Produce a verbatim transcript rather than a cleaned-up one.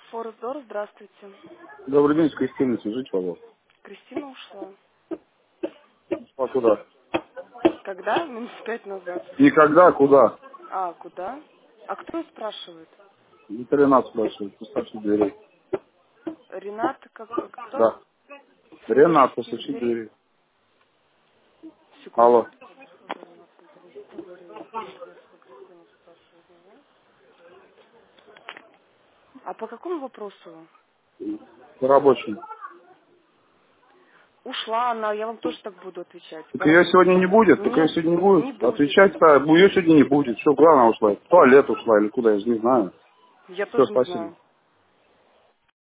Фордор, здравствуйте. Добрый день, с Кристиной свяжите, пожалуйста. Кристина ушла. А куда? Когда? Минут пять назад. Никогда, куда? А, куда? А кто спрашивает? Это Ренат спрашивает, постучи двери. Ренат, как, кто? Да. Ренат, Сантехнических постучи дверей? двери. Алло. Секундочку. Ренат, сантехнических дверей. Кузнецкую Кристину спрашивает меня. А по какому вопросу? По рабочему. Ушла она, я вам тоже так буду отвечать. Так По ее сегодня рабочему. не будет, так ее Нет, сегодня не будет. не будет. Отвечать-то, ее сегодня не будет. Что, куда она ушла? В туалет ушла или куда, я же не знаю. Я Все, тоже не спасибо. знаю.